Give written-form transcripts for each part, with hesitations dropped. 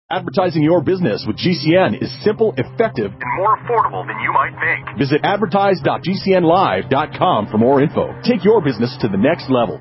Advertising your business with GCN is simple, effective, and more affordable than you might think. Visit advertise.gcnlive.com for more info. Take your business to the next level.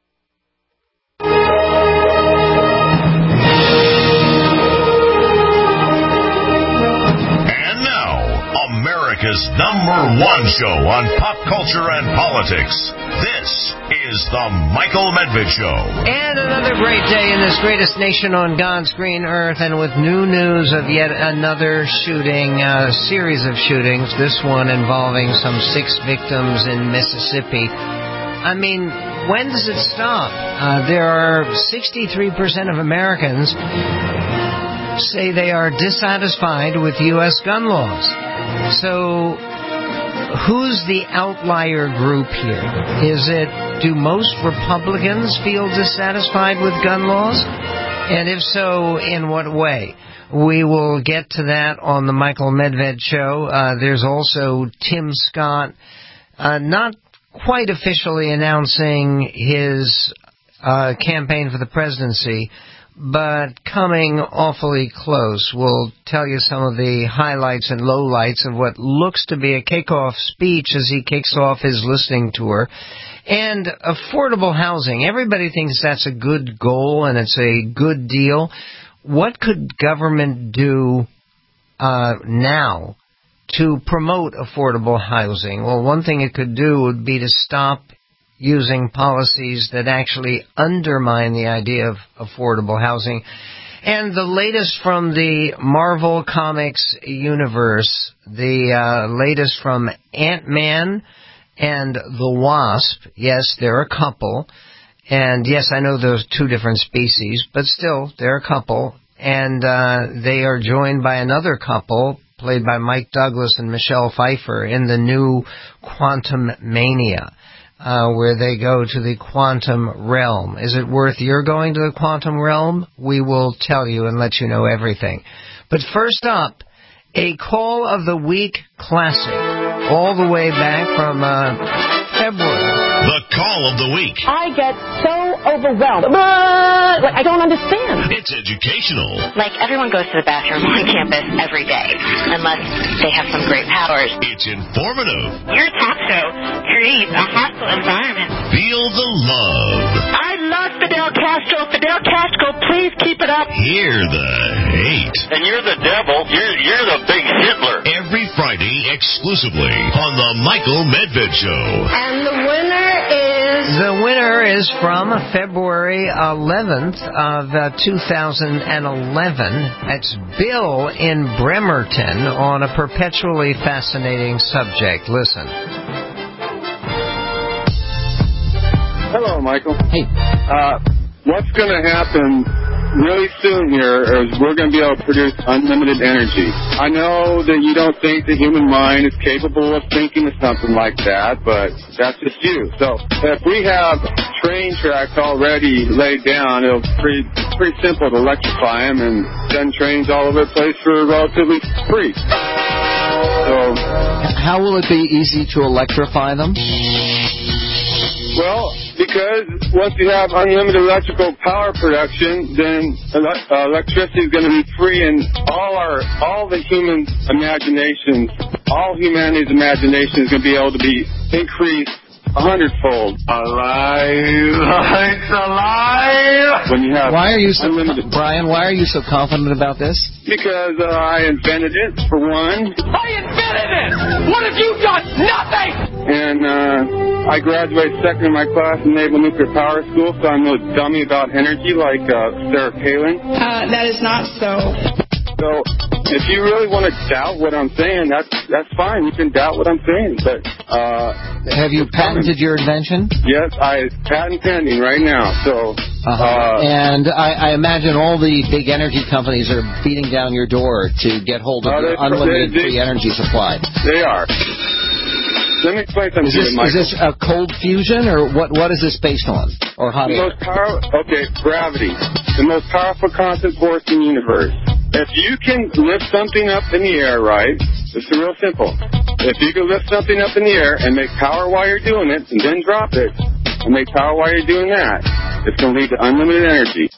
And now, America's #1 show on pop culture and politics. This is the Michael Medved Show. And another great day in this greatest nation on God's green earth, and with new news of yet another shooting, series of shootings, this one involving some 6 victims in Mississippi. I mean, when does it stop? There are 63% of Americans say they are dissatisfied with U.S. gun laws. So, who's the outlier group here? Do most Republicans feel dissatisfied with gun laws? And if so, in what way? We will get to that on the Michael Medved Show. There's also Tim Scott, not quite officially announcing his campaign for the presidency, but coming awfully close. We'll tell you some of the highlights and lowlights of what looks to be a kickoff speech as he kicks off his listening tour. And affordable housing. Everybody thinks that's a good goal and it's a good deal. What could government do now to promote affordable housing? Well, one thing it could do would be to stop using policies that actually undermine the idea of affordable housing. And the latest from the Marvel Comics universe, the latest from Ant-Man and the Wasp. Yes, they're a couple. And yes, I know those 2 different species, but still, they're a couple. And they are joined by another couple, played by Mike Douglas and Michelle Pfeiffer, in the new Quantum Mania, where they go to the quantum realm. Is it worth your going to the quantum realm? We will tell you and let you know everything. But first up, a Call of the Week classic, all the way back from February. The Call of the Week. I get so overwhelmed. I don't understand. It's educational. Like, everyone goes to the bathroom on campus every day, unless they have some great powers. It's informative. Your talk show creates a hostile environment. Feel the love. I love Fidel Castro. Fidel Castro, please keep it up. Hear the hate. And you're the devil. You're the big Hitler. Every Friday, exclusively on the Michael Medved Show. And the winner is... The winner is from February 11th of 2011. That's Bill in Bremerton on a perpetually fascinating subject. Listen. Hello, Michael. Hey. What's going to happen really soon here is we're going to be able to produce unlimited energy. I know that you don't think the human mind is capable of thinking of something like that, but that's just you. So if we have train tracks already laid down, it'll be pretty simple to electrify them and send trains all over the place for relatively free. So, how will it be easy to electrify them? Well, because once you have unlimited electrical power production, then electricity is going to be free, and all the human imaginations, all humanity's imagination is going to be able to be increased 100-fold. Alive! When you have unlimited... Brian, why are you so confident about this? Because I invented it, for one. I invented it! What have you done? Nothing! And I graduated second in my class in Naval Nuclear Power School, so I'm no dummy about energy like Sarah Palin. That is not so. So if you really want to doubt what I'm saying, that's fine. You can doubt what I'm saying. But have you patented your invention? Yes, patent pending right now. So and I imagine all the big energy companies are beating down your door to get hold of your unlimited free energy supply. They are. Let me explain something to you, Michael. Is this a cold fusion, or what is this based on? Or hot air? Gravity. The most powerful constant force in the universe. If you can lift something up in the air, right, it's real simple. If you can lift something up in the air and make power while you're doing it, and then drop it, and make power while you're doing that, it's going to lead to unlimited energy.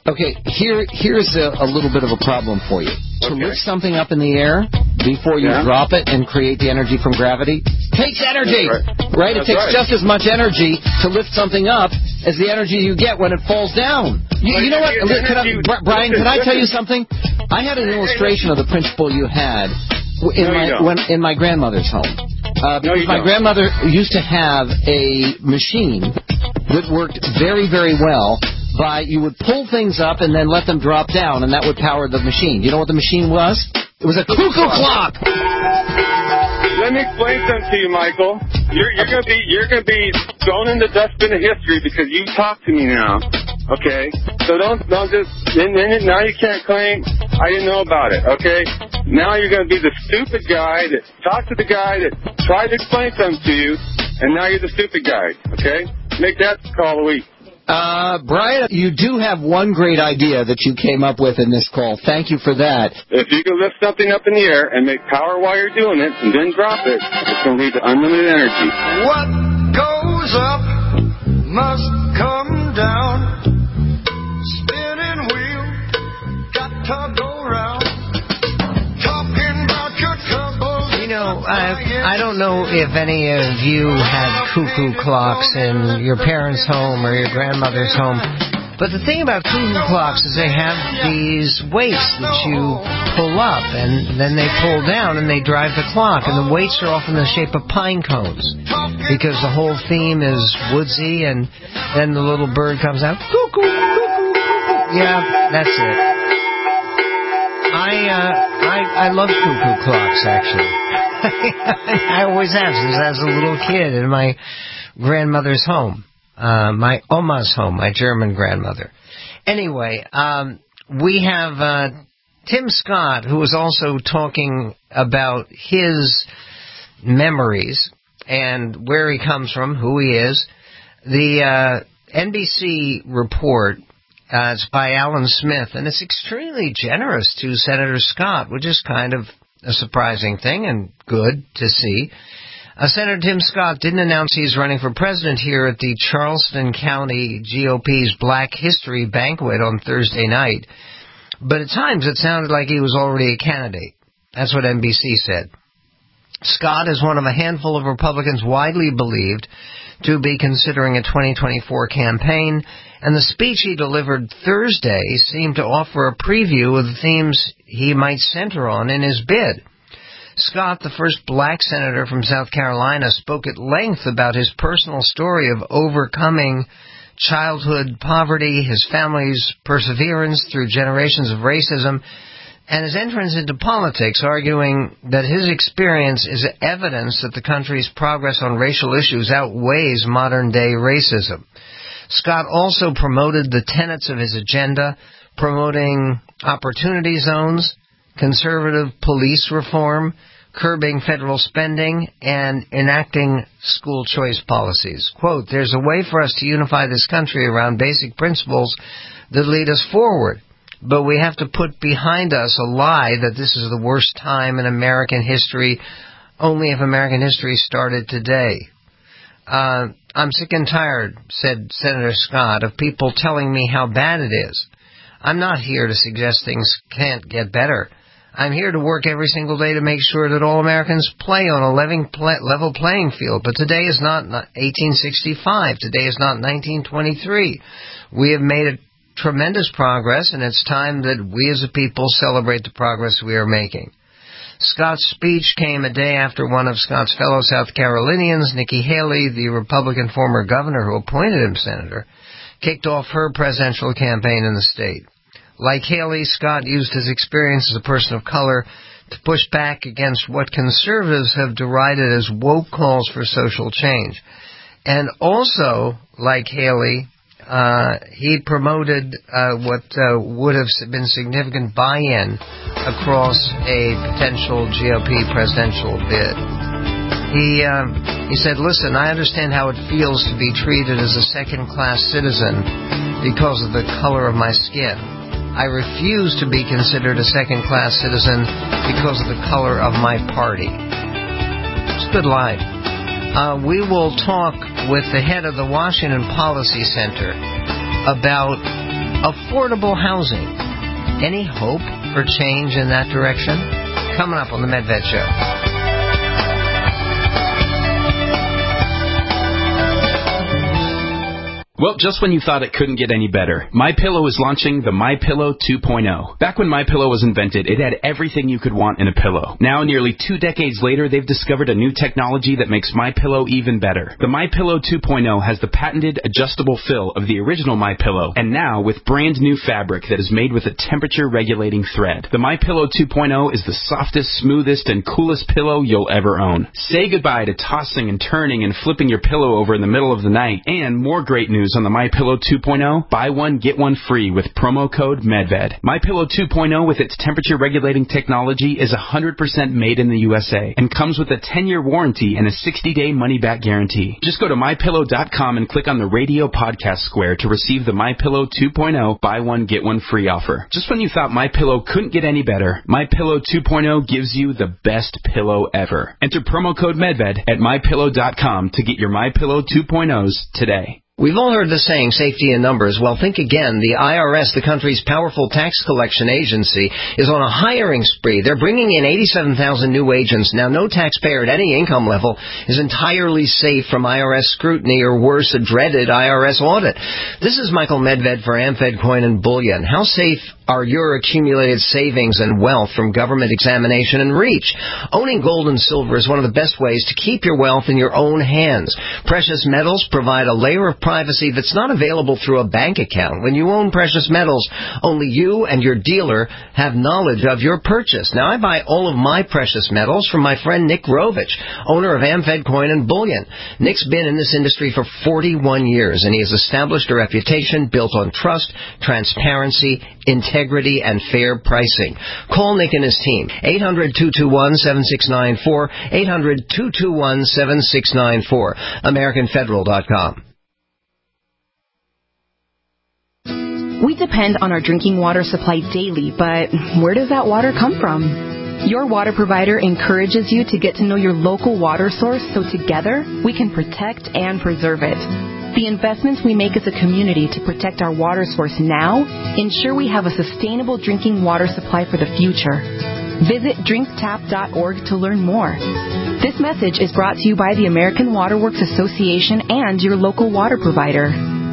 Okay, here's a little bit of a problem for you. To lift something up in the air before you drop it and create the energy from gravity takes energy, right? It takes just as much energy to lift something up as the energy you get when it falls down. You know what, Brian, can I tell you something? I had an illustration of the principle you had in my grandmother's home. Because my grandmother used to have a machine that worked very, very well. You would pull things up and then let them drop down, and that would power the machine. You know what the machine was? It was a cuckoo clock. Let me explain something to you, Michael. You're gonna be thrown in the dustbin of history because you talk to me now. Okay, so don't just now you can't claim I didn't know about it. Okay, now you're gonna be the stupid guy that talked to the guy that tried to explain something to you, and now you're the stupid guy. Okay, make that call a week. Brian, you do have one great idea that you came up with in this call. Thank you for that. If you can lift something up in the air and make power while you're doing it and then drop it, it's going to lead to unlimited energy. What goes up must come down. Spinning wheel, got to go round. Talking about your troubles. You know, I don't know if any of you had cuckoo clocks in your parents' home or your grandmother's home, but the thing about cuckoo clocks is they have these weights that you pull up and then they pull down and they drive the clock, and the weights are often the shape of pine cones because the whole theme is woodsy, and then the little bird comes out, cuckoo, cuckoo, cuckoo. Yeah, that's it. I love cuckoo clocks, actually. I always have since I was a little kid in my grandmother's home, my Oma's home, my German grandmother. Anyway, we have Tim Scott, who was also talking about his memories and where he comes from, who he is. The NBC report, it's by Alan Smith, and it's extremely generous to Senator Scott, which is kind of a surprising thing and good to see. Senator Tim Scott didn't announce he's running for president here at the Charleston County GOP's Black History Banquet on Thursday night, but at times it sounded like he was already a candidate. That's what NBC said. Scott is one of a handful of Republicans widely believed to be considering a 2024 campaign, and the speech he delivered Thursday seemed to offer a preview of the themes he might center on in his bid. Scott, the first black senator from South Carolina, spoke at length about his personal story of overcoming childhood poverty, his family's perseverance through generations of racism, and his entrance into politics, arguing that his experience is evidence that the country's progress on racial issues outweighs modern-day racism. Scott also promoted the tenets of his agenda, promoting opportunity zones, conservative police reform, curbing federal spending, and enacting school choice policies. Quote, "There's a way for us to unify this country around basic principles that lead us forward, but we have to put behind us a lie that this is the worst time in American history, only if American history started today. I'm sick and tired," said Senator Scott, "of people telling me how bad it is. I'm not here to suggest things can't get better. I'm here to work every single day to make sure that all Americans play on a level playing field. But today is not 1865. Today is not 1923. We have made tremendous progress, and it's time that we as a people celebrate the progress we are making." Scott's speech came a day after one of Scott's fellow South Carolinians, Nikki Haley, the Republican former governor who appointed him senator, kicked off her presidential campaign in the state. Like Haley, Scott used his experience as a person of color to push back against what conservatives have derided as woke calls for social change. And also, like Haley, he promoted what would have been significant buy-in across a potential GOP presidential bid. He said, "Listen, I understand how it feels to be treated as a second-class citizen because of the color of my skin. I refuse to be considered a second-class citizen because of the color of my party." It's a good line. We will talk with the head of the Washington Policy Center about affordable housing. Any hope for change in that direction? Coming up on the Medved Show. Well, just when you thought it couldn't get any better, MyPillow is launching the MyPillow 2.0. Back when MyPillow was invented, it had everything you could want in a pillow. Now, nearly 2 decades later, they've discovered a new technology that makes MyPillow even better. The MyPillow 2.0 has the patented adjustable fill of the original MyPillow, and now with brand new fabric that is made with a temperature-regulating thread. The MyPillow 2.0 is the softest, smoothest, and coolest pillow you'll ever own. Say goodbye to tossing and turning and flipping your pillow over in the middle of the night. And more great news on the MyPillow 2.0, buy one, get one free with promo code MedVed. MyPillow 2.0 with its temperature-regulating technology is 100% made in the USA and comes with a 10-year warranty and a 60-day money-back guarantee. Just go to MyPillow.com and click on the radio podcast square to receive the MyPillow 2.0 buy one, get one free offer. Just when you thought MyPillow couldn't get any better, MyPillow 2.0 gives you the best pillow ever. Enter promo code MedVed at MyPillow.com to get your MyPillow 2.0s today. We've all heard the saying, safety in numbers. Well, think again. The IRS, the country's powerful tax collection agency, is on a hiring spree. They're bringing in 87,000 new agents. Now, no taxpayer at any income level is entirely safe from IRS scrutiny or worse, a dreaded IRS audit. This is Michael Medved for AmFed Coin and Bullion. How safe are your accumulated savings and wealth from government examination and reach? Owning gold and silver is one of the best ways to keep your wealth in your own hands. Precious metals provide a layer of privacy that's not available through a bank account. When you own precious metals, only you and your dealer have knowledge of your purchase. Now, I buy all of my precious metals from my friend Nick Rovich, owner of AmFed Coin and Bullion. Nick's been in this industry for 41 years, and he has established a reputation built on trust, transparency, integrity, and fair pricing. Call Nick and his team. 800-221-7694, 800-221-7694, AmericanFederal.com. We depend on our drinking water supply daily, but where does that water come from? Your water provider encourages you to get to know your local water source so together we can protect and preserve it. The investments we make as a community to protect our water source now ensure we have a sustainable drinking water supply for the future. Visit drinktap.org to learn more. This message is brought to you by the American Water Works Association and your local water provider.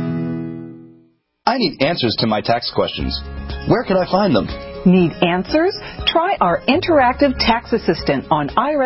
I need answers to my tax questions. Where can I find them? Need answers? Try our interactive tax assistant on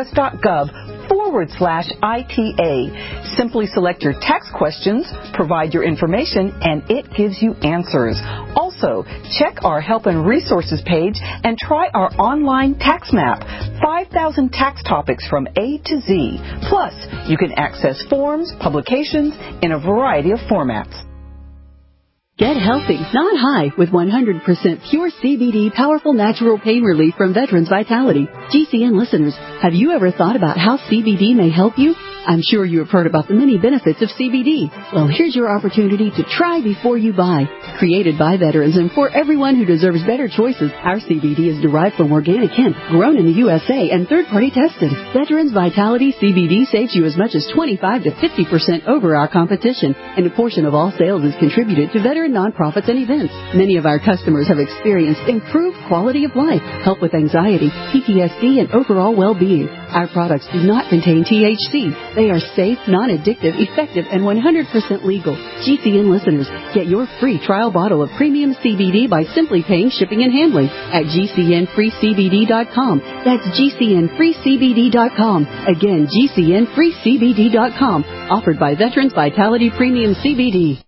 irs.gov/ITA. Simply select your tax questions, provide your information, and it gives you answers. Also, check our Help and Resources page and try our online tax map. 5,000 tax topics from A to Z. Plus, you can access forms, publications in a variety of formats. Get healthy, not high, with 100% pure CBD powerful natural pain relief from Veterans Vitality. GCN listeners, have you ever thought about how CBD may help you? I'm sure you have heard about the many benefits of CBD. Well, here's your opportunity to try before you buy. Created by veterans and for everyone who deserves better choices, our CBD is derived from organic hemp, grown in the USA, and third-party tested. Veterans Vitality CBD saves you as much as 25 to 50% over our competition, and a portion of all sales is contributed to veteran nonprofits and events. Many of our customers have experienced improved quality of life, help with anxiety, PTSD, and overall well-being. Our products do not contain THC. They are safe, non-addictive, effective, and 100% legal. GCN listeners, get your free trial bottle of premium CBD by simply paying shipping and handling at GCNFreeCBD.com. That's GCNFreeCBD.com. Again, GCNFreeCBD.com. Offered by Veterans Vitality Premium CBD.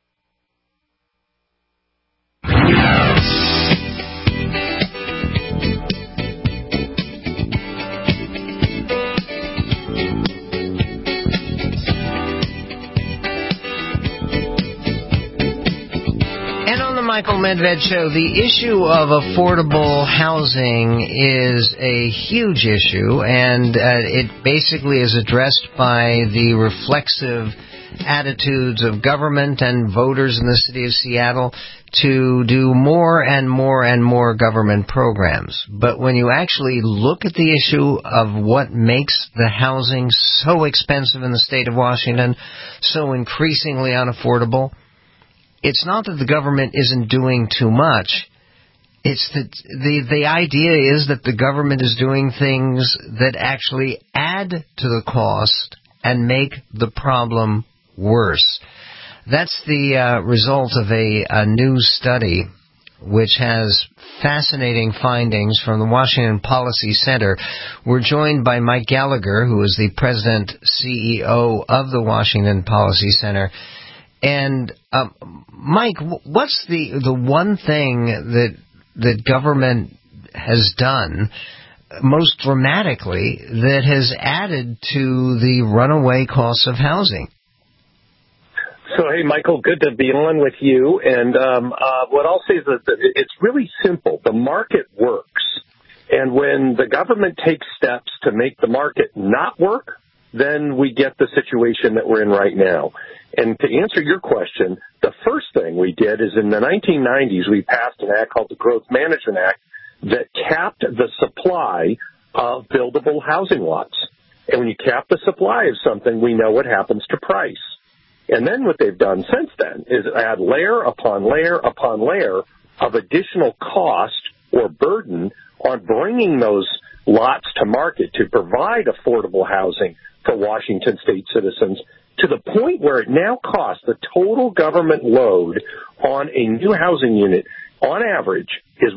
Michael Medved Show. The issue of affordable housing is a huge issue, and it basically is addressed by the reflexive attitudes of government and voters in the city of Seattle to do more and more and more government programs. But when you actually look at the issue of what makes the housing so expensive in the state of Washington, so increasingly unaffordable, it's not that the government isn't doing too much. It's that the idea is that the government is doing things that actually add to the cost and make the problem worse. That's the result of a new study which has fascinating findings from the Washington Policy Center. We're joined by Mike Gallagher, who is the president CEO of the Washington Policy Center. And Mike, what's the one thing that government has done most dramatically that has added to the runaway costs of housing? So, hey, Michael, good to be on with you. And what I'll say is that it's really simple. The market works. And when the government takes steps to make the market not work, then we get the situation that we're in right now. And to answer your question, the first thing we did is in the 1990s, we passed an act called the Growth Management Act that capped the supply of buildable housing lots. And when you cap the supply of something, we know what happens to price. And then what they've done since then is add layer upon layer upon layer of additional cost or burden on bringing those lots to market to provide affordable housing for Washington state citizens, to the point where it now costs the total government load on a new housing unit on average is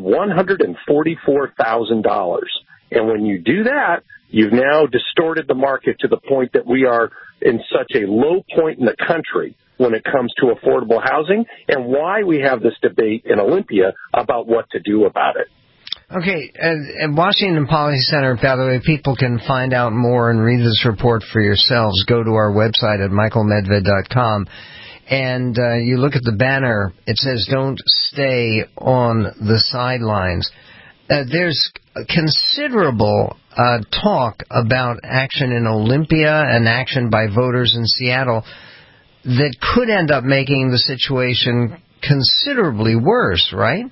$144,000. And when you do that, you've now distorted the market to the point that we are in such a low point in the country when it comes to affordable housing, and why we have this debate in Olympia about what to do about it. Okay, at Washington Policy Center, by the way, people can find out more and read this report for yourselves. Go to our website at michaelmedved.com, and you look at the banner. It says, "Don't stay on the sidelines." There's considerable talk about action in Olympia and action by voters in Seattle that could end up making the situation considerably worse, right?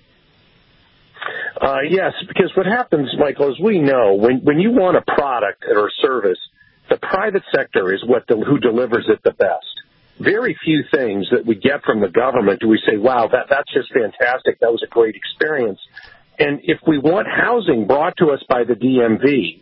Yes, because what happens, Michael, is we know when you want a product or a service, the private sector is who delivers it the best. Very few things that we get from the government do we say, wow, that's just fantastic, that was a great experience. And if we want housing brought to us by the DMV,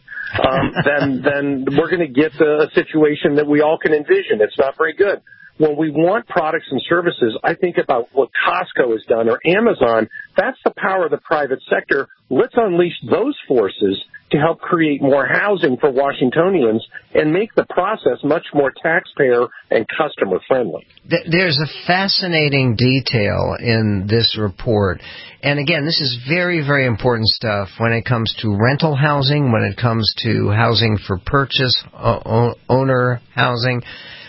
then we're going to get a situation that we all can envision. It's not very good. When we want products and services, I think about what Costco has done or Amazon. That's the power of the private sector. Let's unleash those forces to help create more housing for Washingtonians and make the process much more taxpayer and customer friendly. There's a fascinating detail in this report. And again, this is very, very important stuff when it comes to rental housing, when it comes to housing for purchase, owner housing.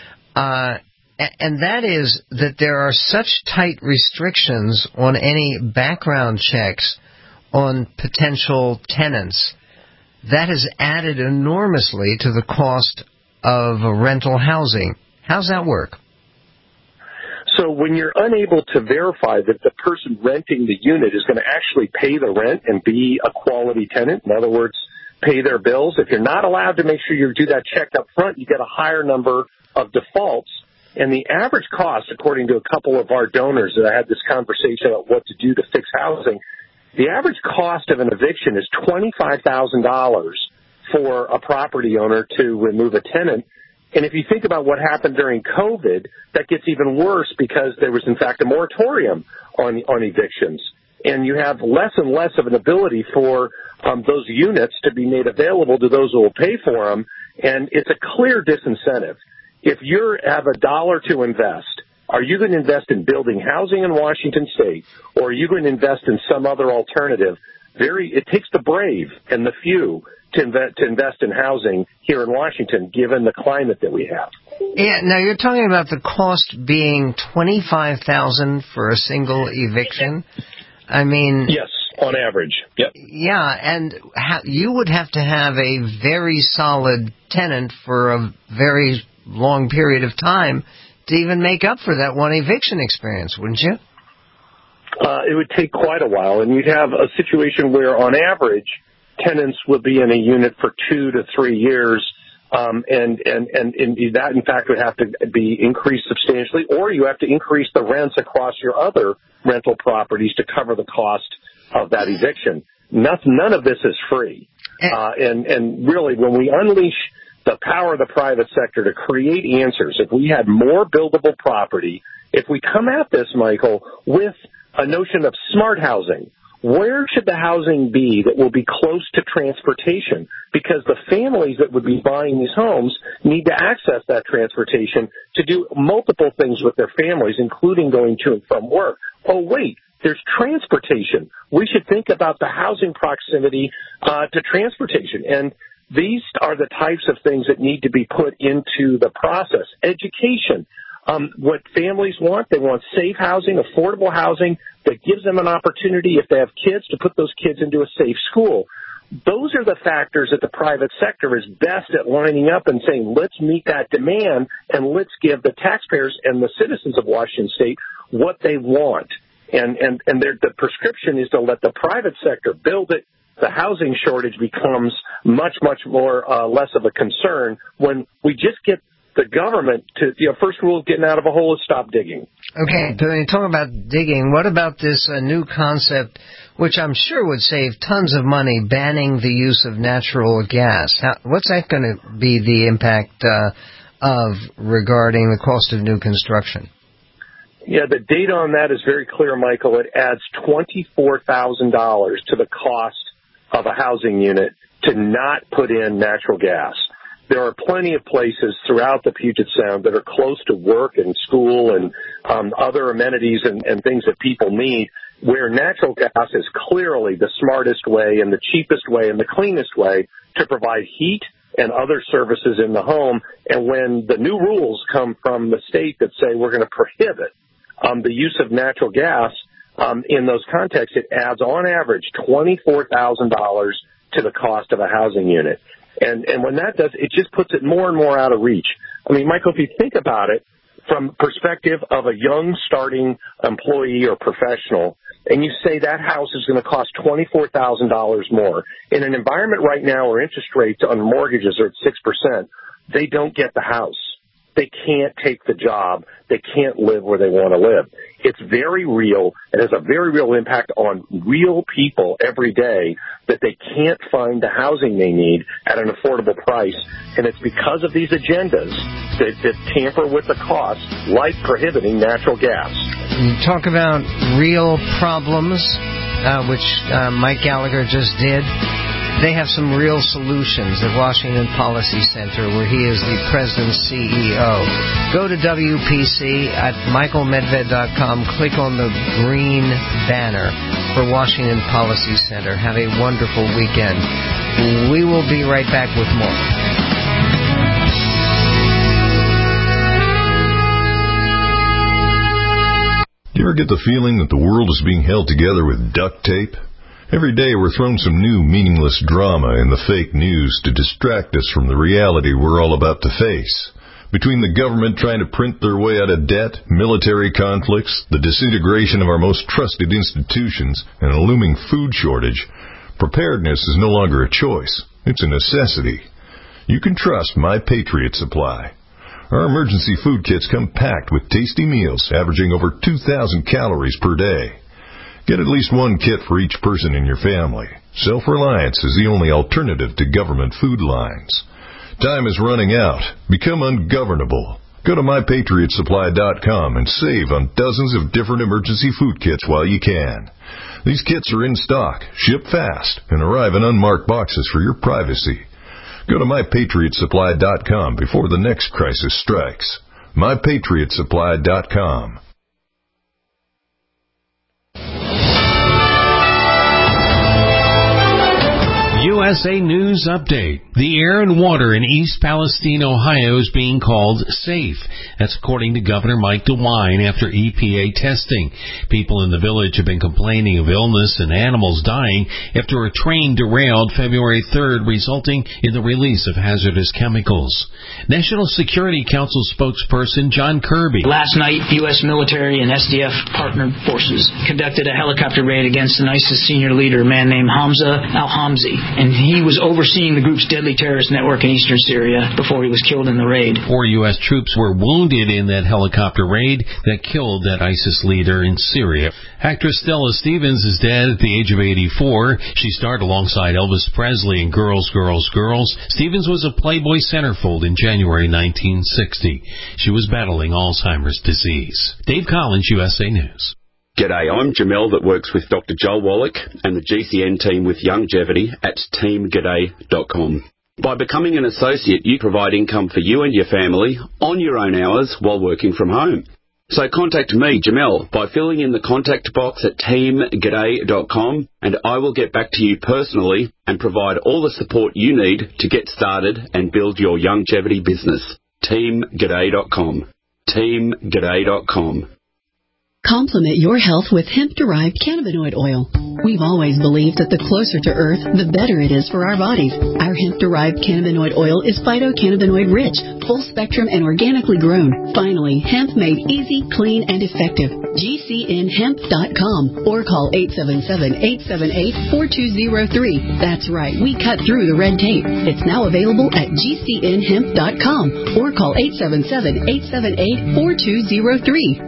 And that is that there are such tight restrictions on any background checks on potential tenants. That has added enormously to the cost of rental housing. How's that work? So when you're unable to verify that the person renting the unit is going to actually pay the rent and be a quality tenant, in other words, pay their bills, if you're not allowed to make sure you do that check up front, you get a higher number of defaults. And the average cost, according to a couple of our donors that I had this conversation about what to do to fix housing, the average cost of an eviction is $25,000 for a property owner to remove a tenant. And if you think about what happened during COVID, that gets even worse because there was, in fact, a moratorium on evictions. And you have less and less of an ability for those units to be made available to those who will pay for them. And it's a clear disincentive. If you have $1 to invest, are you going to invest in building housing in Washington State, or are you going to invest in some other alternative? It takes the brave and the few to invest in housing here in Washington, given the climate that we have. Yeah. Now you're talking about the cost being $25,000 for a single eviction. I mean, yes, on average. Yep. Yeah, and you would have to have a very solid tenant for a very long period of time to even make up for that one eviction experience, wouldn't you? It would take quite a while, and you'd have a situation where, on average, tenants would be in a unit for 2 to 3 years And that, in fact, would have to be increased substantially, or you have to increase the rents across your other rental properties to cover the cost of that eviction. None of this is free. And really, when we unleash the power of the private sector to create answers, if we had more buildable property, if we come at this, Michael, with a notion of smart housing, where should the housing be that will be close to transportation? Because the families that would be buying these homes need to access that transportation to do multiple things with their families, including going to and from work. Oh, wait, there's transportation. We should think about the housing proximity to transportation. And these are the types of things that need to be put into the process. Education. What families want, they want safe housing, affordable housing that gives them an opportunity, if they have kids, to put those kids into a safe school. Those are the factors that the private sector is best at lining up and saying, let's meet that demand and let's give the taxpayers and the citizens of Washington State what they want. And the prescription is to let the private sector build it. The housing shortage becomes much, much more less of a concern when we just get the government to, first rule of getting out of a hole is stop digging. Okay, when you talk about digging, what about this new concept, which I'm sure would save tons of money, banning the use of natural gas? What's that going to be the impact of regarding the cost of new construction? Yeah, the data on that is very clear, Michael. It adds $24,000 to the cost of a housing unit to not put in natural gas. There are plenty of places throughout the Puget Sound that are close to work and school and other amenities and things that people need, where natural gas is clearly the smartest way and the cheapest way and the cleanest way to provide heat and other services in the home. And when the new rules come from the state that say we're going to prohibit the use of natural gas in those contexts, it adds on average $24,000 to the cost of a housing unit. And when that does, it just puts it more and more out of reach. I mean, Michael, if you think about it from the perspective of a young starting employee or professional, and you say that house is going to cost $24,000 more, in an environment right now where interest rates on mortgages are at 6%, they don't get the house. They can't take the job. They can't live where they want to live. It's very real. It has a very real impact on real people every day that they can't find the housing they need at an affordable price. And it's because of these agendas that tamper with the cost, like prohibiting natural gas. You talk about real problems, which Mike Gallagher just did. They have some real solutions at Washington Policy Center, where he is the president's CEO. Go to WPC at michaelmedved.com. Click on the green banner for Washington Policy Center. Have a wonderful weekend. We will be right back with more. Do you ever get the feeling that the world is being held together with duct tape? Every day we're thrown some new meaningless drama in the fake news to distract us from the reality we're all about to face. Between the government trying to print their way out of debt, military conflicts, the disintegration of our most trusted institutions, and a looming food shortage, preparedness is no longer a choice. It's a necessity. You can trust My Patriot Supply. Our emergency food kits come packed with tasty meals averaging over 2,000 calories per day. Get at least one kit for each person in your family. Self-reliance is the only alternative to government food lines. Time is running out. Become ungovernable. Go to MyPatriotSupply.com and save on dozens of different emergency food kits while you can. These kits are in stock, ship fast, and arrive in unmarked boxes for your privacy. Go to MyPatriotSupply.com before the next crisis strikes. MyPatriotSupply.com. USA News Update. The air and water in East Palestine, Ohio is being called safe. That's according to Governor Mike DeWine after EPA testing. People in the village have been complaining of illness and animals dying after a train derailed February 3rd, resulting in the release of hazardous chemicals. National Security Council spokesperson John Kirby. Last night, U.S. military and SDF partnered forces conducted a helicopter raid against an ISIS senior leader, a man named Hamza al-Hamzi, and He was overseeing the group's deadly terrorist network in eastern Syria before he was killed in the raid. 4 U.S. troops were wounded in that helicopter raid that killed that ISIS leader in Syria. Actress Stella Stevens is dead at the age of 84. She starred alongside Elvis Presley in Girls, Girls, Girls. Stevens was a Playboy centerfold in January 1960. She was battling Alzheimer's disease. Dave Collins, USA News. G'day, I'm Jamel that works with Dr. Joel Wallach and the GCN team with Longevity at teamg'day.com. By becoming an associate, you provide income for you and your family on your own hours while working from home. So contact me, Jamel, by filling in the contact box at teamg'day.com, and I will get back to you personally and provide all the support you need to get started and build your longevity business. teamg'day.com. teamg'day.com. Complement your health with hemp-derived cannabinoid oil. We've always believed that the closer to Earth, the better it is for our bodies. Our hemp-derived cannabinoid oil is phytocannabinoid-rich, full-spectrum, and organically grown. Finally, hemp made easy, clean, and effective. GCNhemp.com or call 877-878-4203. That's right, we cut through the red tape. It's now available at GCNhemp.com or call 877-878-4203.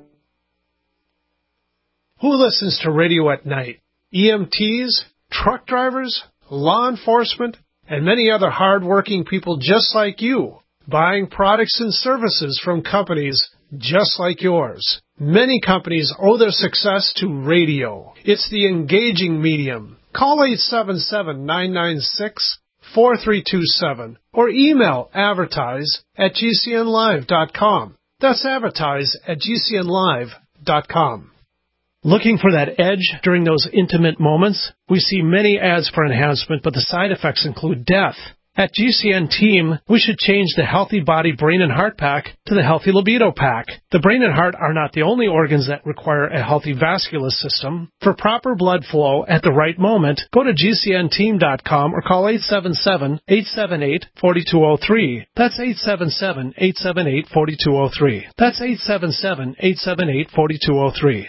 Who listens to radio at night? EMTs, truck drivers, law enforcement, and many other hard-working people just like you, buying products and services from companies just like yours. Many companies owe their success to radio. It's the engaging medium. Call 877-996-4327 or email advertise@gcnlive.com. That's advertise@gcnlive.com. Looking for that edge during those intimate moments? We see many ads for enhancement, but the side effects include death. At GCN Team, we should change the Healthy Body Brain and Heart Pack to the Healthy Libido Pack. The brain and heart are not the only organs that require a healthy vascular system. For proper blood flow at the right moment, go to GCNteam.com or call 877-878-4203. That's 877-878-4203. That's 877-878-4203.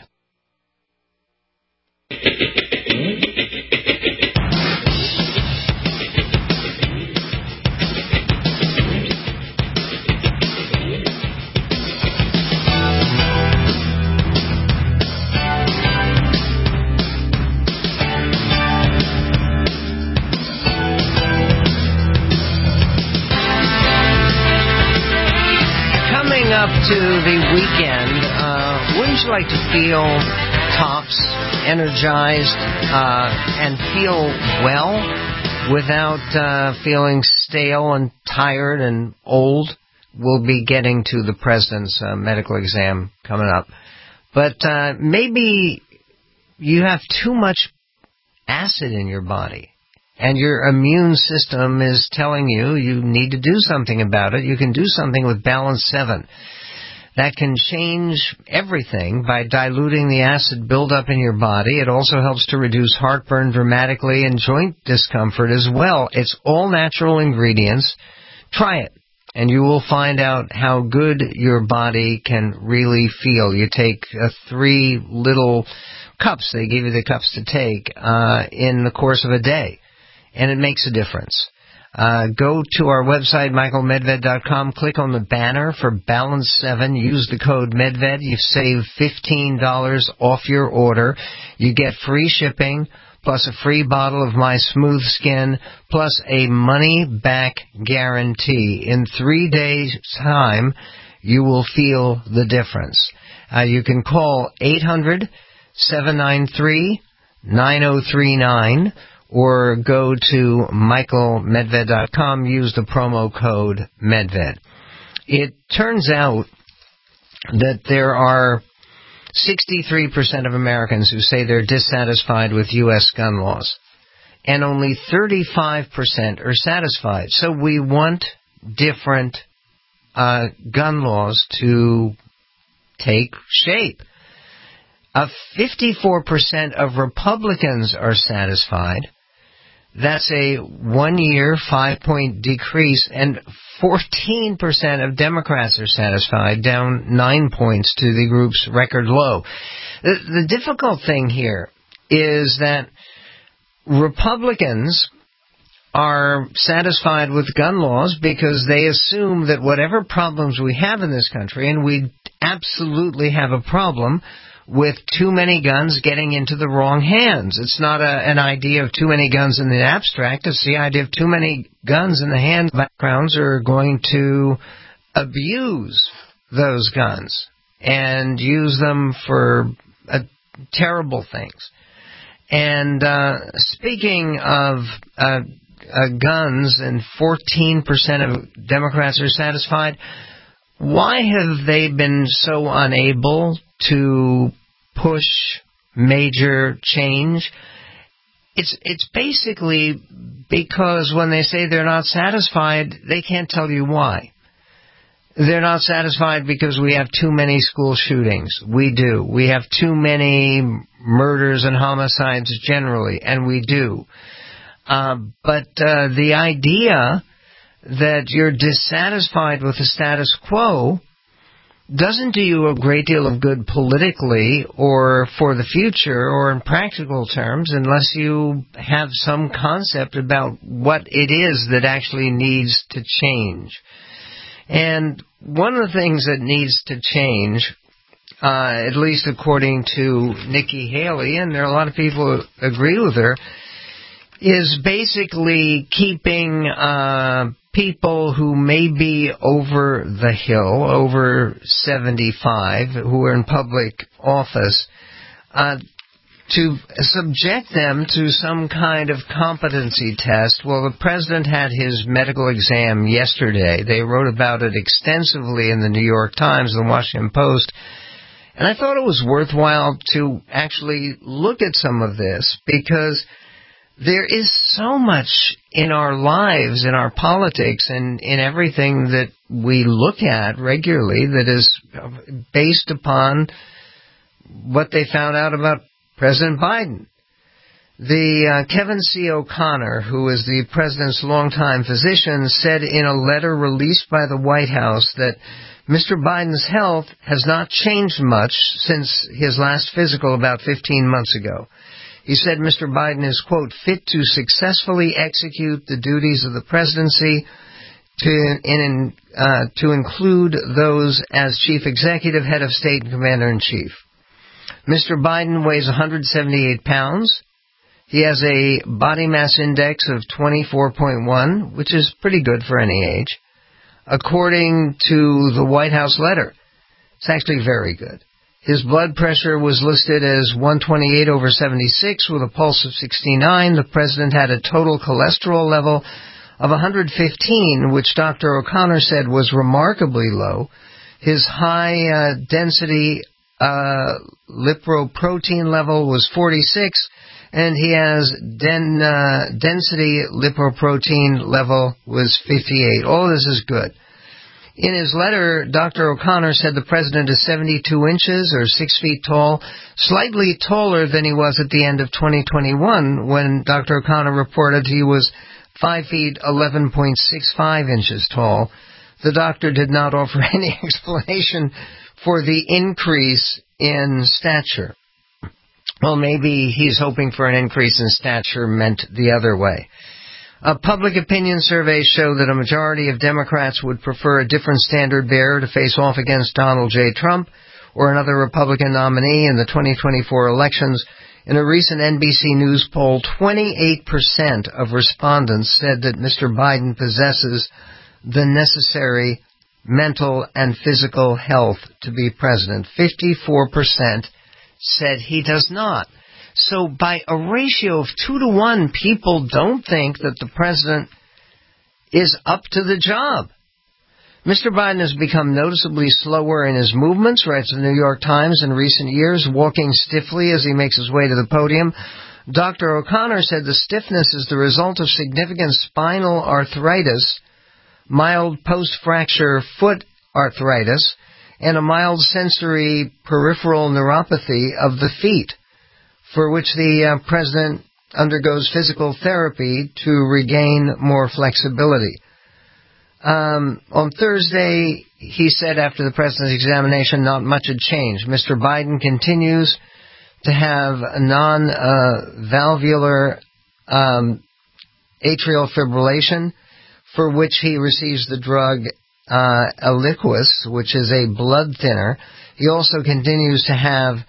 Coming up to the weekend, wouldn't you like to feel tops, energized, and feel well without feeling stale and tired and old? We'll be getting to the president's medical exam coming up. But maybe you have too much acid in your body, and your immune system is telling you you need to do something about it. You can do something with Balance 7. That can change everything by diluting the acid buildup in your body. It also helps to reduce heartburn dramatically and joint discomfort as well. It's all natural ingredients. Try it, and you will find out how good your body can really feel. You take 3 little cups. They give you the cups to take in the course of a day, and it makes a difference. Go to our website, michaelmedved.com, click on the banner for Balance 7, use the code MEDVED, you save $15 off your order, you get free shipping, plus a free bottle of My Smooth Skin, plus a money-back guarantee. In 3 days' time, you will feel the difference. You can call 800-793-9039, or go to michaelmedved.com, use the promo code MEDVED. It turns out that there are 63% of Americans who say they're dissatisfied with U.S. gun laws, and only 35% are satisfied. So we want different gun laws to take shape. 54% of Republicans are satisfied. That's a 1-year, 5-point decrease, and 14% of Democrats are satisfied, down 9 points to the group's record low. The difficult thing here is that Republicans are satisfied with gun laws because they assume that whatever problems we have in this country, and we absolutely have a problem with too many guns getting into the wrong hands. It's not an idea of too many guns in the abstract. It's the idea of too many guns in the hands of backgrounds are going to abuse those guns and use them for terrible things. And speaking of guns, and 14% of Democrats are satisfied, why have they been so unable to push major change? It's basically because when they say they're not satisfied, they can't tell you why. They're not satisfied because we have too many school shootings. We do. We have too many murders and homicides generally, and we do. But the idea that you're dissatisfied with the status quo doesn't do you a great deal of good politically or for the future or in practical terms unless you have some concept about what it is that actually needs to change. And one of the things that needs to change, at least according to Nikki Haley, and there are a lot of people who agree with her, is basically keeping people who may be over the hill, over 75, who are in public office, to subject them to some kind of competency test. Well, the president had his medical exam yesterday. They wrote about it extensively in the New York Times and the Washington Post. And I thought it was worthwhile to actually look at some of this because there is so much in our lives, in our politics, and in everything that we look at regularly that is based upon what they found out about President Biden. The Kevin C. O'Connor, who is the president's longtime physician, said in a letter released by the White House that Mr. Biden's health has not changed much since his last physical about 15 months ago. He said Mr. Biden is, quote, fit to successfully execute the duties of the presidency to include those as chief executive, head of state, and commander-in-chief. Mr. Biden weighs 178 pounds. He has a body mass index of 24.1, which is pretty good for any age. According to the White House letter, it's actually very good. His blood pressure was listed as 128/76 with a pulse of 69. The president had a total cholesterol level of 115, which Dr. O'Connor said was remarkably low. His high density lipoprotein level was 46, and he has density lipoprotein level was 58. All of this is good. In his letter, Dr. O'Connor said the president is 72 inches or 6 feet tall, slightly taller than he was at the end of 2021 when Dr. O'Connor reported he was 5 feet 11.65 inches tall. The doctor did not offer any explanation for the increase in stature. Well, maybe he's hoping for an increase in stature meant the other way. Public opinion surveys show that a majority of Democrats would prefer a different standard bearer to face off against Donald J. Trump or another Republican nominee in the 2024 elections. In a recent NBC News poll, 28% of respondents said that Mr. Biden possesses the necessary mental and physical health to be president. 54% said he does not. So by a ratio of 2-to-1, people don't think that the president is up to the job. Mr. Biden has become noticeably slower in his movements, writes the New York Times, in recent years, walking stiffly as he makes his way to the podium. Dr. O'Connor said the stiffness is the result of significant spinal arthritis, mild post-fracture foot arthritis, and a mild sensory peripheral neuropathy of the feet, for which the president undergoes physical therapy to regain more flexibility. On Thursday, he said after the president's examination, not much had changed. Mr. Biden continues to have a non-valvular atrial fibrillation, for which he receives the drug Eliquis, which is a blood thinner. He also continues to have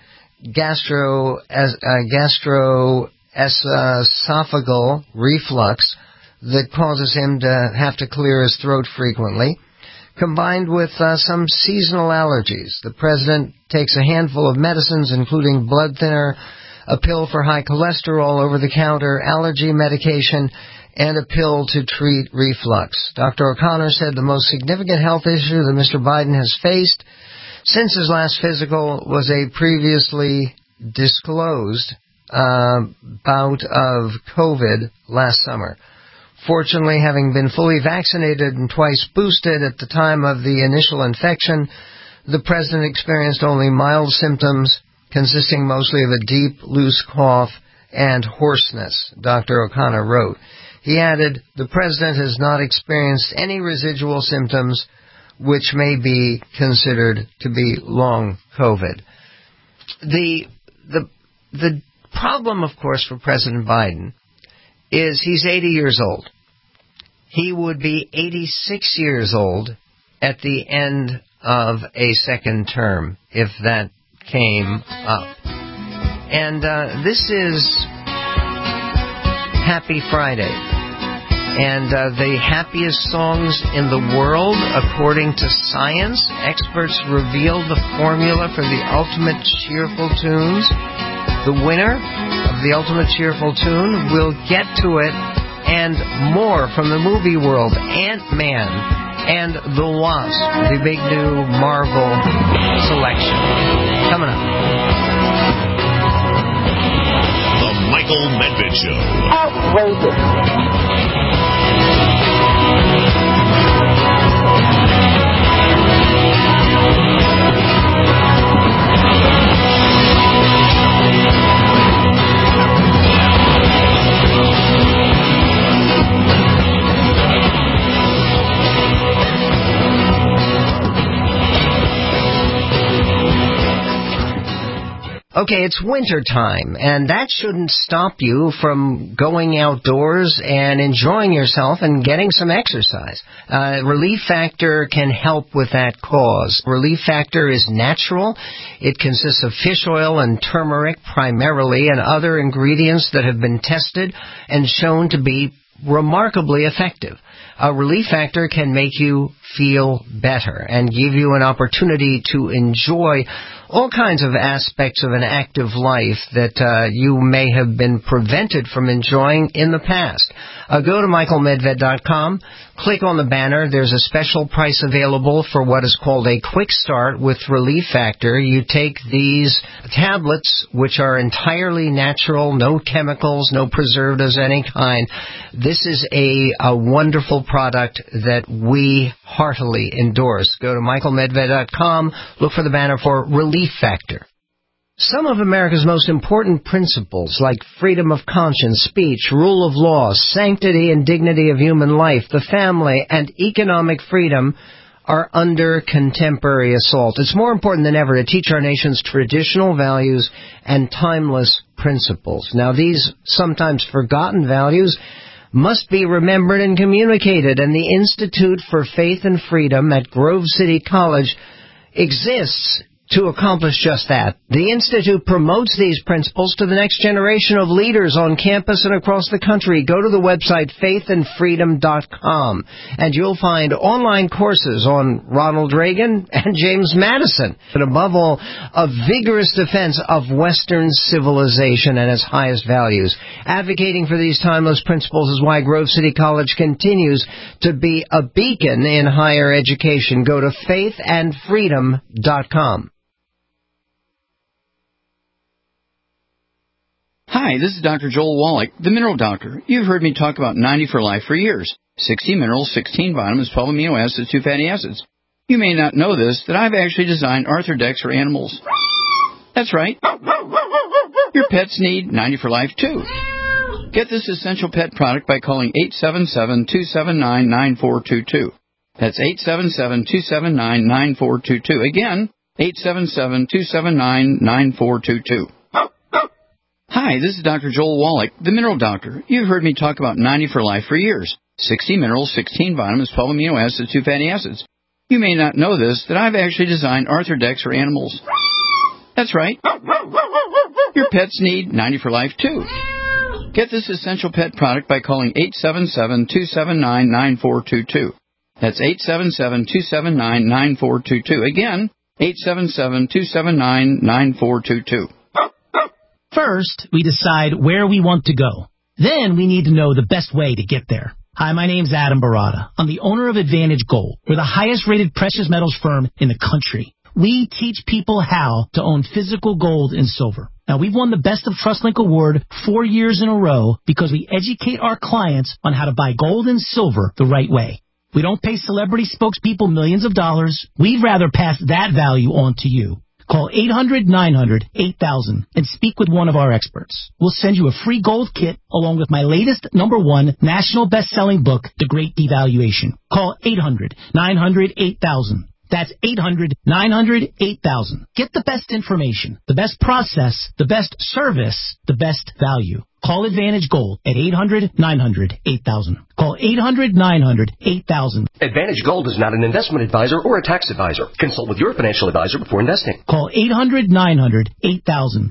gastroesophageal reflux that causes him to have to clear his throat frequently, combined with some seasonal allergies. The president takes a handful of medicines, including blood thinner, a pill for high cholesterol, over-the-counter allergy medication, and a pill to treat reflux. Dr. O'Connor said the most significant health issue that Mr. Biden has faced since his last physical was a previously disclosed bout of COVID last summer. Fortunately, having been fully vaccinated and twice boosted at the time of the initial infection, the president experienced only mild symptoms consisting mostly of a deep, loose cough and hoarseness, Dr. O'Connor wrote. He added, the president has not experienced any residual symptoms which may be considered to be long COVID. The problem, of course, for President Biden is he's 80 years old. He would be 86 years old at the end of a second term, if that came up. And this is Happy Friday. And the happiest songs in the world, according to science, experts revealed the formula for the ultimate cheerful tunes. The winner of the ultimate cheerful tune will get to it, and more from the movie world, Ant-Man and the Wasp, the big new Marvel selection. Coming up. The Michael Medved Show. Outrageous. Okay, it's winter time, and that shouldn't stop you from going outdoors and enjoying yourself and getting some exercise. Relief Factor can help with that cause. Relief Factor is natural. It consists of fish oil and turmeric primarily, and other ingredients that have been tested and shown to be remarkably effective. Relief Factor can make you feel better and give you an opportunity to enjoy all kinds of aspects of an active life that you may have been prevented from enjoying in the past. Go to michaelmedved.com, click on the banner. There's a special price available for what is called a quick start with Relief Factor. You take these tablets, which are entirely natural, no chemicals, no preservatives of any kind. This is a wonderful product that we heartily endorse. Go to michaelmedved.com, look for the banner for Relief Factor. Some of America's most important principles, like freedom of conscience, speech, rule of law, sanctity and dignity of human life, the family, and economic freedom, are under contemporary assault. It's more important than ever to teach our nation's traditional values and timeless principles. Now, these sometimes forgotten values must be remembered and communicated, and the Institute for Faith and Freedom at Grove City College exists to accomplish just that. The Institute promotes these principles to the next generation of leaders on campus and across the country. Go to the website faithandfreedom.com, and you'll find online courses on Ronald Reagan and James Madison, but above all, a vigorous defense of Western civilization and its highest values. Advocating for these timeless principles is why Grove City College continues to be a beacon in higher education. Go to faithandfreedom.com. Hi, this is Dr. Joel Wallach, the Mineral Doctor. You've heard me talk about 90 for Life for years. 60 minerals, 16 vitamins, 12 amino acids, 2 fatty acids. You may not know this, that I've actually designed Arthrodex for animals. That's right. Your pets need 90 for Life, too. Get this essential pet product by calling 877-279-9422. That's 877-279-9422. Again, 877-279-9422. Hi, this is Dr. Joel Wallach, the Mineral Doctor. You've heard me talk about 90 for Life for years. 60 minerals, 16 vitamins, 12 amino acids, 2 fatty acids. You may not know this, that I've actually designed Arthrodex for animals. That's right. Your pets need 90 for Life, too. Get this essential pet product by calling 877-279-9422. That's 877-279-9422. Again, 877-279-9422. First, we decide where we want to go. Then we need to know the best way to get there. Hi, my name's Adam Barada. I'm the owner of Advantage Gold. We're the highest-rated precious metals firm in the country. We teach people how to own physical gold and silver. Now, we've won the Best of TrustLink Award 4 years in a row because we educate our clients on how to buy gold and silver the right way. We don't pay celebrity spokespeople millions of dollars. We'd rather pass that value on to you. Call 800-900-8000 and speak with one of our experts. We'll send you a free gold kit along with my latest #1 national best-selling book, The Great Devaluation. Call 800-900-8000. That's 800-900-8000. Get the best information, the best process, the best service, the best value. Call Advantage Gold at 800-900-8000. Call 800-900-8000. Advantage Gold is not an investment advisor or a tax advisor. Consult with your financial advisor before investing. Call 800-900-8000.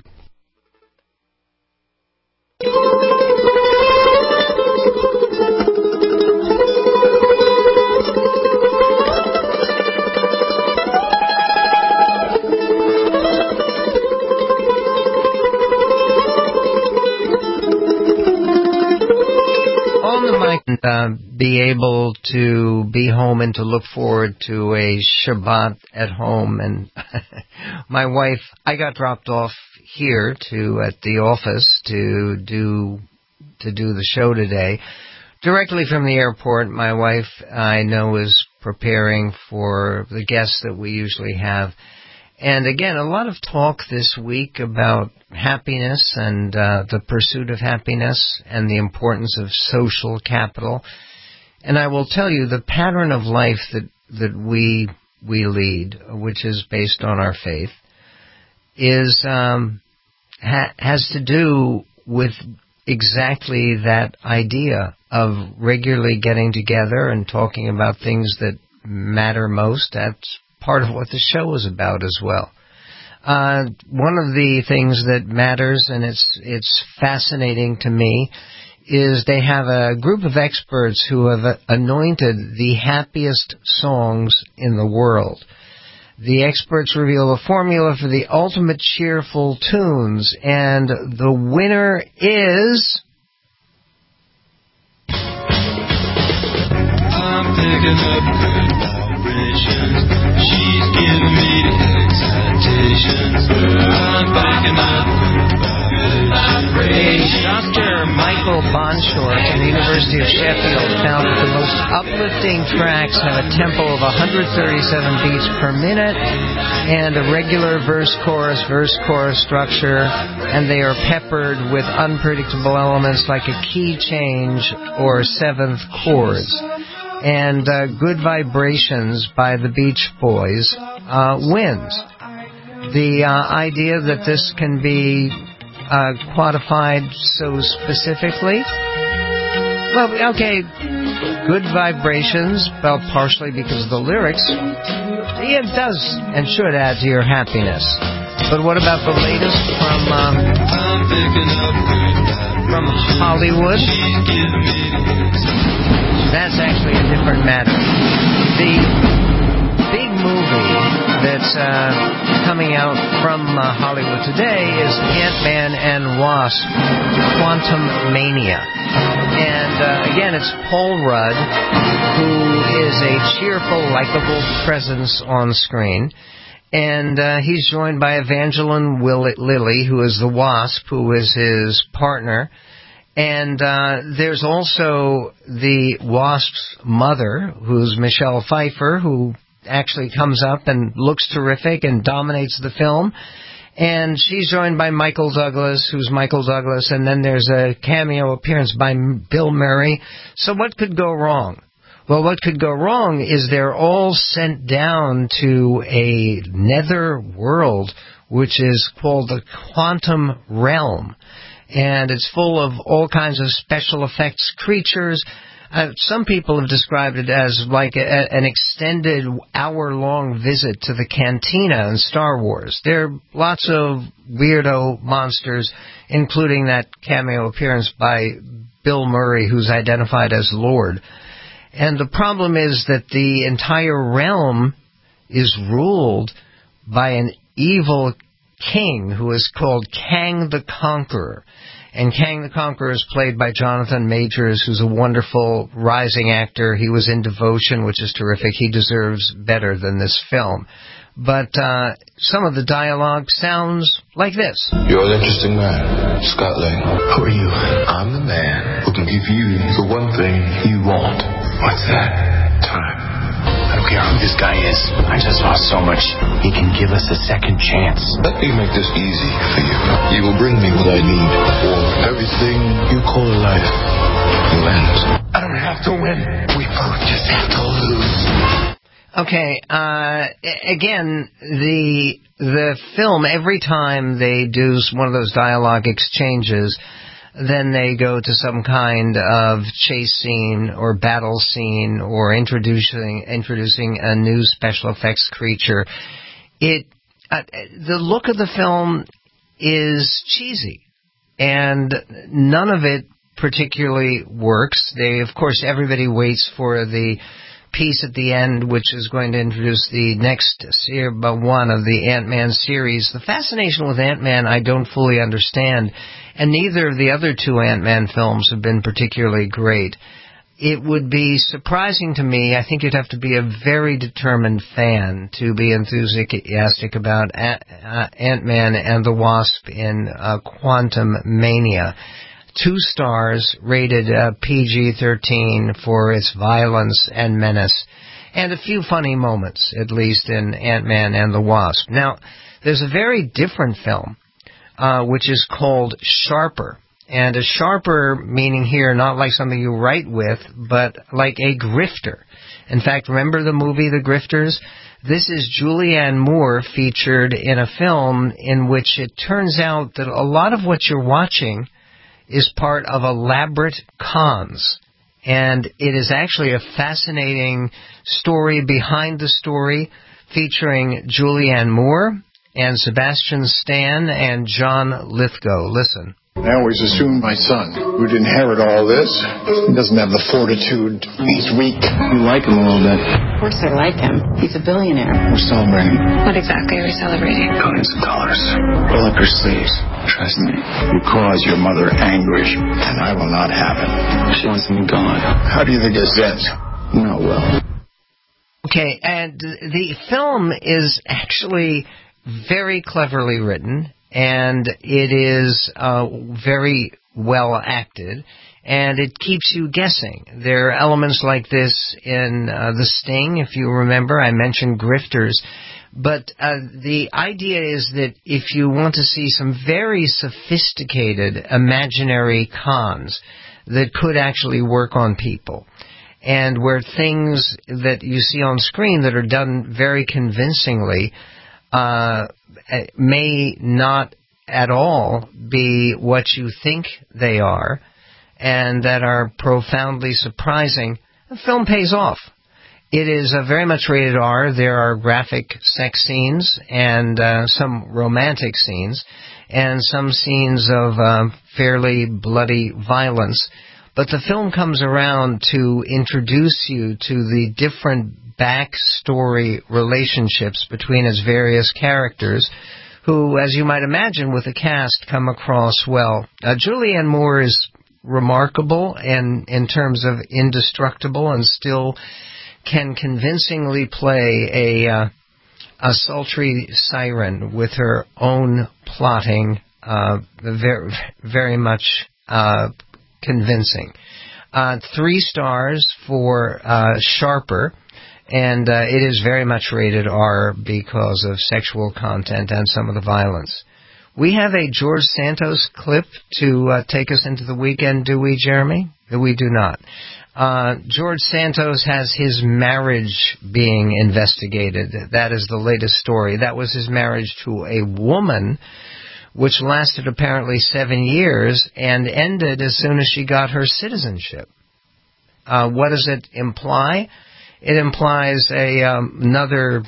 Be able to be home and to look forward to a Shabbat at home. And my wife, I got dropped off here at the office to do the show today. Directly from the airport, my wife, I know, is preparing for the guests that we usually have. And again, a lot of talk this week about happiness and the pursuit of happiness and the importance of social capital. And I will tell you, the pattern of life that we lead, which is based on our faith, is has to do with exactly that idea of regularly getting together and talking about things that matter most. That's part of what the show is about as well. One of the things that matters, and it's fascinating to me, is they have a group of experts who have anointed the happiest songs in the world. The experts reveal a formula for the ultimate cheerful tunes, and the winner is... I'm picking up good vibrations. She's giving me the excitations. I'm picking up good vibrations. Dr. Michael Bonshort from the University of Sheffield found that the most uplifting tracks have a tempo of 137 beats per minute and a regular verse-chorus structure, and they are peppered with unpredictable elements like a key change or seventh chords. And Good Vibrations by the Beach Boys wins. The idea that this can be quantified so specifically? Well, okay, Good Vibrations, well, partially because of the lyrics, it does and should add to your happiness. But what about the latest from Hollywood? That's actually a different matter. The big movie that's coming out from Hollywood today is Ant-Man and Wasp: Quantumania. And again, it's Paul Rudd, who is a cheerful, likable presence on screen. And he's joined by Evangeline Lilly, who is the Wasp, who is his partner. And there's also the Wasp's mother, who's Michelle Pfeiffer, who actually comes up and looks terrific and dominates the film. And she's joined by Michael Douglas, who's Michael Douglas, and then there's a cameo appearance by Bill Murray. So what could go wrong? Well, what could go wrong is they're all sent down to a nether world which is called the Quantum Realm. And it's full of all kinds of special effects creatures. Some people have described it as like an extended hour-long visit to the cantina in Star Wars. There are lots of weirdo monsters, including that cameo appearance by Bill Murray, who's identified as Lord. And the problem is that the entire realm is ruled by an evil king who is called Kang the Conqueror. And Kang the Conqueror is played by Jonathan Majors, who's a wonderful rising actor. He was in Devotion, which is terrific. He deserves better than this film. But some of the dialogue sounds like this. You're an interesting man, Scott Lang. Who are you? I'm the man who can give you the one thing you want. What's that? Time. I don't care who this guy is. I just lost so much. He can give us a second chance. Let me make this easy for you. You will bring me what I need, or everything you call a life will end. I don't have to win. We both just have to lose. Okay, again, the film, every time they do one of those dialogue exchanges, then they go to some kind of chase scene or battle scene or introducing a new special effects creature. The look of the film is cheesy, and none of it particularly works. Of course, everybody waits for the piece at the end, which is going to introduce the next one of the Ant-Man series. The fascination with Ant-Man I don't fully understand, and neither of the other two Ant-Man films have been particularly great. It would be surprising to me, I think you'd have to be a very determined fan to be enthusiastic about Ant-Man and the Wasp in Quantum Mania. 2 stars, rated PG-13 for its violence and menace, and a few funny moments, at least in Ant-Man and the Wasp. Now, there's a very different film, which is called Sharper. And a sharper meaning here not like something you write with, but like a grifter. In fact, remember the movie The Grifters? This is Julianne Moore featured in a film in which it turns out that a lot of what you're watching is part of elaborate cons. And it is actually a fascinating story behind the story, featuring Julianne Moore and Sebastian Stan and John Lithgow. Listen. I always assumed my son would inherit all this. He doesn't have the fortitude. He's weak. You like him a little bit. Of course I like him. He's a billionaire. We're celebrating. What exactly are we celebrating? Billions of dollars. Roll up your sleeves. Trust me. You cause your mother anguish, and I will not have it. She wants me gone. How do you think this ends? Not well. Okay, and the film is actually very cleverly written, and it is very well acted, and it keeps you guessing. There are elements like this in The Sting, if you remember. I mentioned grifters. But the idea is that if you want to see some very sophisticated imaginary cons that could actually work on people, and where things that you see on screen that are done very convincingly may not at all be what you think they are, and that are profoundly surprising, the film pays off. It is very much rated R. There are graphic sex scenes and some romantic scenes and some scenes of fairly bloody violence. But the film comes around to introduce you to the different backstory relationships between its various characters, who, as you might imagine, with the cast, come across well. Julianne Moore is remarkable in terms of indestructible, and still can convincingly play a sultry siren with her own plotting, very, very much convincing. 3 stars for Sharper, and it is very much rated R because of sexual content and some of the violence. We have a George Santos clip to take us into the weekend, do we, Jeremy? We do not. George Santos has his marriage being investigated. That is the latest story. That was his marriage to a woman, which lasted apparently 7 years and ended as soon as she got her citizenship. What does it imply? It implies another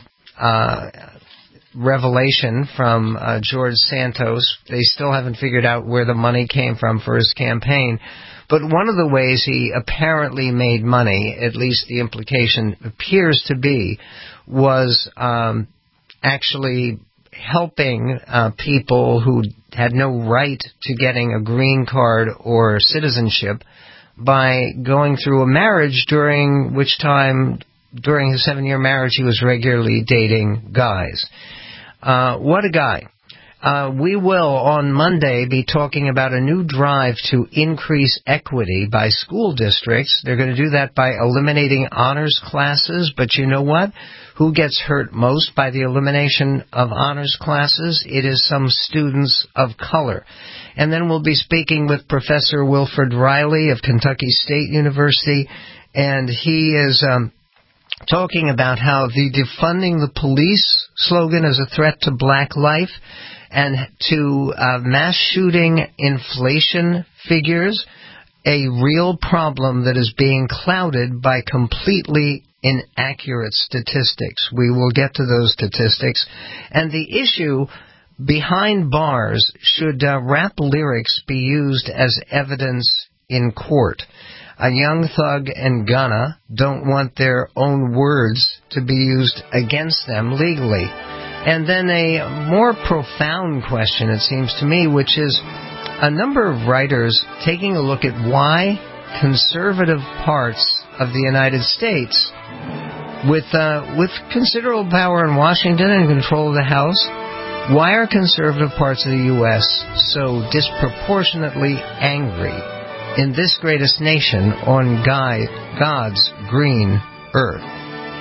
revelation from George Santos. They still haven't figured out where the money came from for his campaign. But one of the ways he apparently made money, at least the implication appears to be, was actually helping people who had no right to getting a green card or citizenship by going through a marriage during which time, during his 7-year marriage, he was regularly dating guys. What a guy. We will, on Monday, be talking about a new drive to increase equity by school districts. They're going to do that by eliminating honors classes. But you know what? Who gets hurt most by the elimination of honors classes? It is some students of color. And then we'll be speaking with Professor Wilfred Riley of Kentucky State University, and he is talking about how the defunding the police slogan is a threat to black life and to mass shooting inflation figures, a real problem that is being clouded by completely inaccurate statistics. We will get to those statistics. And the issue behind bars, should rap lyrics be used as evidence in court? A Young Thug and Gunna don't want their own words to be used against them legally. And then a more profound question, it seems to me, which is a number of writers taking a look at why conservative parts of the United States, with considerable power in Washington and control of the House, why are conservative parts of the U.S. so disproportionately angry in this greatest nation on God's green earth?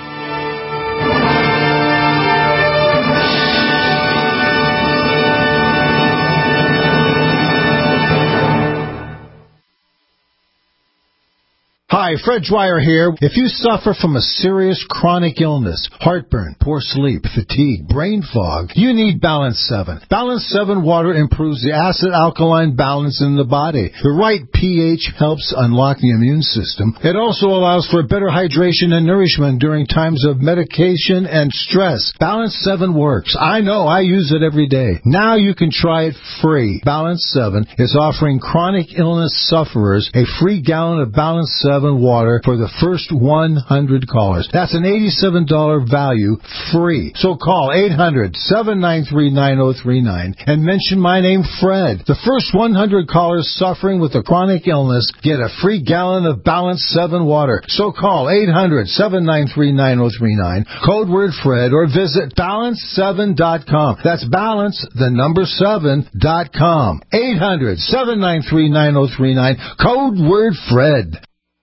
Hi, Fred Dwyer here. If you suffer from a serious chronic illness, heartburn, poor sleep, fatigue, brain fog, you need Balance 7. Balance 7 water improves the acid-alkaline balance in the body. The right pH helps unlock the immune system. It also allows for better hydration and nourishment during times of medication and stress. Balance 7 works. I know, I use it every day. Now you can try it free. Balance 7 is offering chronic illness sufferers a free gallon of Balance 7 water for the first 100 callers. That's an $87 value free. So call 800-793-9039 and mention my name, Fred. The first 100 callers suffering with a chronic illness get a free gallon of Balance 7 water. So call 800-793-9039, code word Fred, or visit balance7.com. That's balance, the number 7.com. 800-793-9039, code word Fred.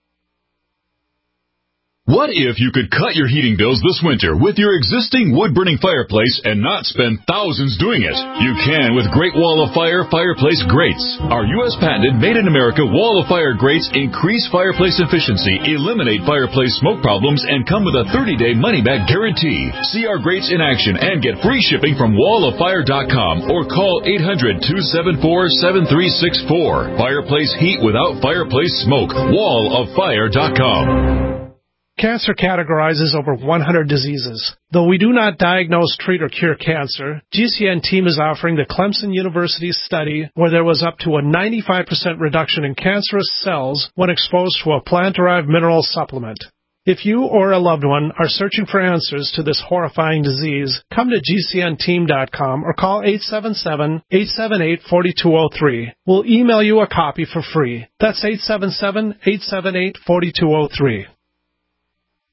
What if you could cut your heating bills this winter with your existing wood-burning fireplace and not spend thousands doing it? You can with Great Wall of Fire fireplace grates. Our U.S. patented made-in-America Wall of Fire grates increase fireplace efficiency, eliminate fireplace smoke problems, and come with a 30-day money-back guarantee. See our grates in action and get free shipping from walloffire.com or call 800-274-7364. Fireplace heat without fireplace smoke. walloffire.com. Cancer categorizes over 100 diseases. Though we do not diagnose, treat, or cure cancer, GCN team is offering the Clemson University study where there was up to a 95% reduction in cancerous cells when exposed to a plant-derived mineral supplement. If you or a loved one are searching for answers to this horrifying disease, come to GCNteam.com or call 877-878-4203. We'll email you a copy for free. That's 877-878-4203.